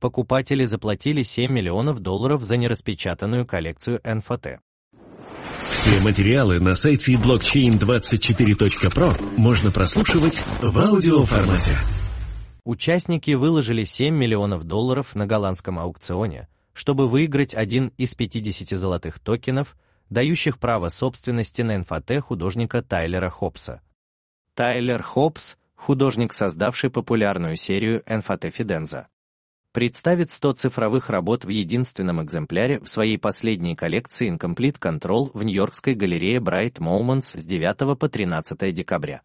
покупатели заплатили $7 миллионов за нераспечатанную коллекцию NFT. Все материалы на сайте blockchain24.pro можно прослушивать в аудиоформате. Участники выложили $7 миллионов на голландском аукционе, чтобы выиграть один из 50 золотых токенов, дающих право собственности на NFT художника Тайлера Хопса. Тайлер Хопс, художник, создавший популярную серию NFT Fidenza, представит 100 цифровых работ в единственном экземпляре в своей последней коллекции Incomplete Control в Нью-Йоркской галерее Bright Moments с 9 по 13 декабря.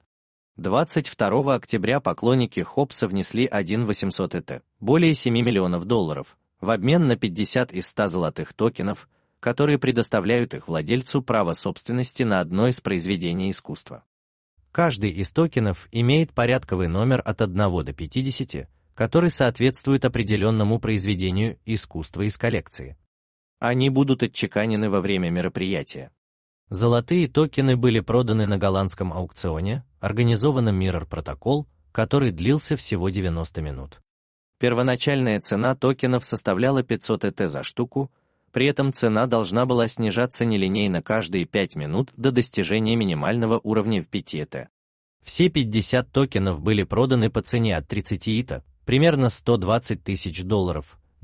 22 октября поклонники Хопса внесли 1,800 ETH, более $7 миллионов, в обмен на 50 из 100 золотых токенов, которые предоставляют их владельцу право собственности на одно из произведений искусства. Каждый из токенов имеет порядковый номер от 1 до 50, который соответствует определенному произведению искусства из коллекции. Они будут отчеканены во время мероприятия. Золотые токены были проданы на голландском аукционе, организованном Mirror Protocol, который длился всего 90 минут. Первоначальная цена токенов составляла 500 ETH за штуку, при этом цена должна была снижаться нелинейно каждые 5 минут до достижения минимального уровня в 5 ETH. Все 50 токенов были проданы по цене от 30 ETH, примерно $120 тысяч, до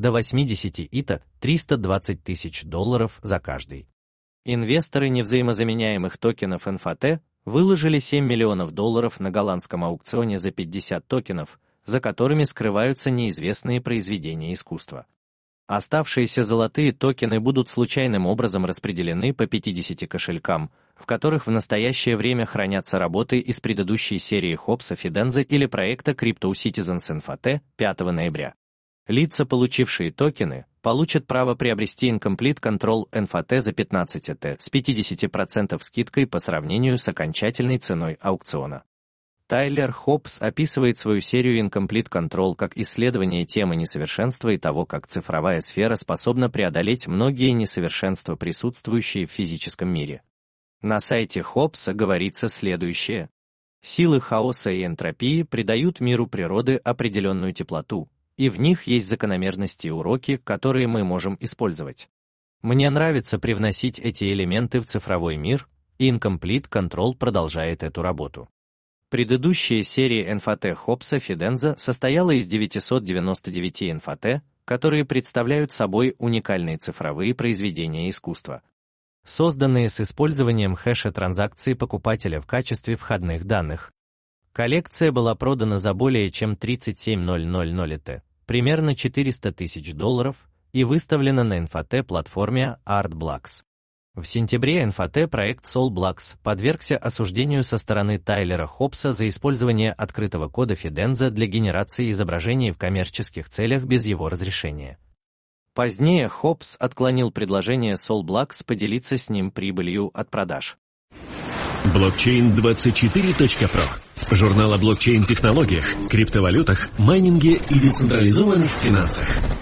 80 ETH, $320 тысяч за каждый. Инвесторы невзаимозаменяемых токенов NFT выложили $7 миллионов на голландском аукционе за 50 токенов, за которыми скрываются неизвестные произведения искусства. Оставшиеся золотые токены будут случайным образом распределены по 50 кошелькам, в которых в настоящее время хранятся работы из предыдущей серии Хопса Fidenza или проекта Crypto Citizens NFT 5 ноября. Лица, получившие токены, получат право приобрести Incomplete Control NFT за 15 ETH с 50% скидкой по сравнению с окончательной ценой аукциона. Тайлер Хопс описывает свою серию Incomplete Control как исследование темы несовершенства и того, как цифровая сфера способна преодолеть многие несовершенства, присутствующие в физическом мире. На сайте Хопса говорится следующее. Силы хаоса и энтропии придают миру природы определенную теплоту, и в них есть закономерности и уроки, которые мы можем использовать. Мне нравится привносить эти элементы в цифровой мир, и Incomplete Control продолжает эту работу. Предыдущая серия NFT Хопса Fidenza состояла из 999 NFT, которые представляют собой уникальные цифровые произведения искусства, созданные с использованием хэша транзакции покупателя в качестве входных данных. Коллекция была продана за более чем 37 000 ETH, примерно $400 тысяч, и выставлена на NFT-платформе ArtBlocks. В сентябре NFT-проект SolBlocks подвергся осуждению со стороны Тайлера Хопса за использование открытого кода Fidenza для генерации изображений в коммерческих целях без его разрешения. Позднее Хопс отклонил предложение SolBlocks поделиться с ним прибылью от продаж. Blockchain24.pro. Журнал о блокчейн-технологиях, криптовалютах, майнинге и децентрализованных финансах.